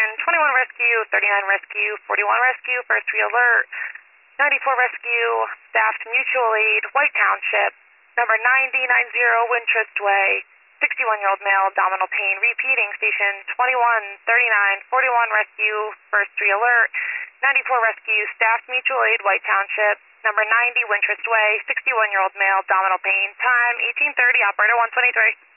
station, 21 rescue, 39 rescue, 41 rescue, first re-alert, 94 rescue, staffed mutual aid, White Township, number 9090 Wintrust Way, 61-year-old male, abdominal pain, repeating, station 21, 39, 41 rescue, first re-alert, 94 rescue, staffed mutual aid, White Township, number 90 Wintrust Way, 61-year-old male, abdominal pain, time 18:30, operator 123.